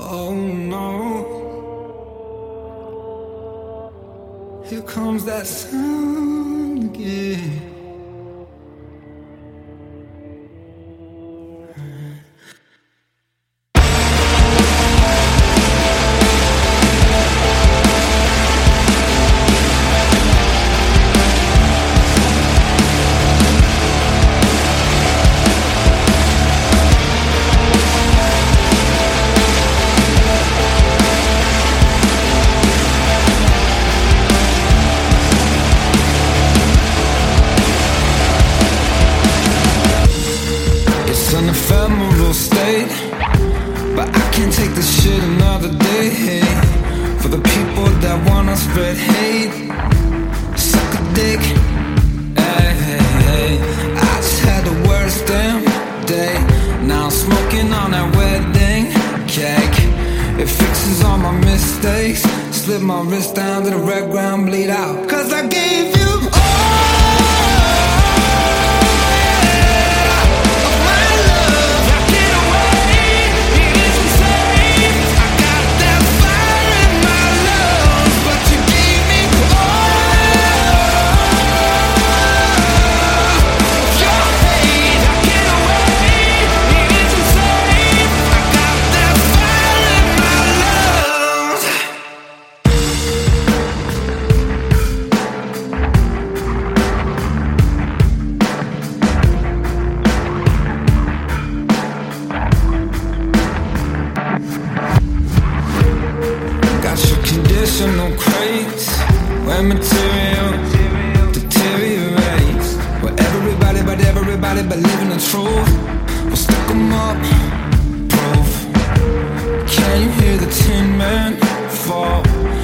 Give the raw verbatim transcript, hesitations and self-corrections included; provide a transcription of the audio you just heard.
Oh no, here comes that sound again. An ephemeral state, but I can't take this shit another day. For the people that wanna spread hate, suck a dick. Hey, hey, hey. I just had the worst damn day. Now I'm smoking on that wedding cake. It fixes all my mistakes. Slip my wrist down to the red ground, bleed out. Cause I gave you all conditional crates where material deteriorates, where everybody but everybody believing the truth. We'll stick 'em up, proof. Can you hear the tin man fall?